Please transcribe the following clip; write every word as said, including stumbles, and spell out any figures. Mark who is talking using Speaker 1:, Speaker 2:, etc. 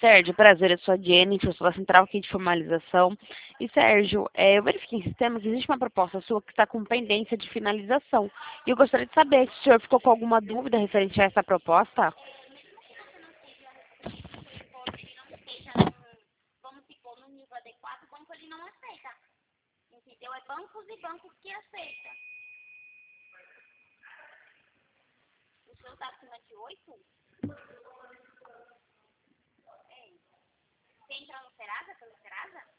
Speaker 1: Sérgio, prazer, eu sou a Jenny, professora central aqui de formalização. E, Sérgio, é, eu verifiquei em sistema que existe uma proposta sua que está com pendência de finalização. E eu gostaria de saber se o senhor ficou com alguma dúvida referente a essa proposta.
Speaker 2: Vamos supor, no nível adequado, o banco ele não aceita. Entendeu? É bancos e bancos que aceitam. O seu está acima de oito? É. Você entra no Serasa, pelo Serasa?